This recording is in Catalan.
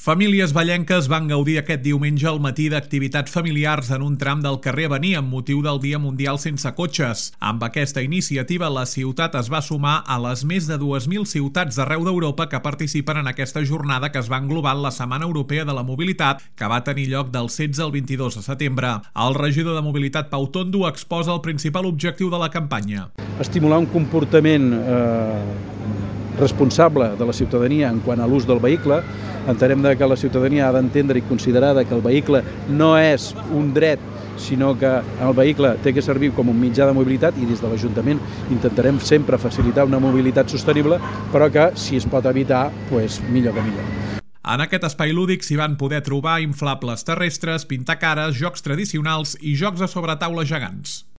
Famílies vallenques van gaudir aquest diumenge al matí d'activitats familiars en un tram del carrer Avenir amb motiu del Dia Mundial Sense Cotxes. Amb aquesta iniciativa, la ciutat es va sumar a les més de 2.000 ciutats d'arreu d'Europa que participen en aquesta jornada que es va englobar en la Setmana Europea de la Mobilitat, que va tenir lloc del 16 al 22 de setembre. El regidor de Mobilitat, Pau Tondo, exposa el principal objectiu de la campanya. Estimular un comportament responsable de la ciutadania en quant a l'ús del vehicle. Entenem que la ciutadania ha d'entendre i considerar que el vehicle no és un dret, sinó que el vehicle té que servir com un mitjà de mobilitat, i des de l'Ajuntament intentarem sempre facilitar una mobilitat sostenible, però que si es pot evitar, millor que millor. En aquest espai lúdic s'hi van poder trobar inflables terrestres, pintacares, jocs tradicionals i jocs a sobretaula gegants.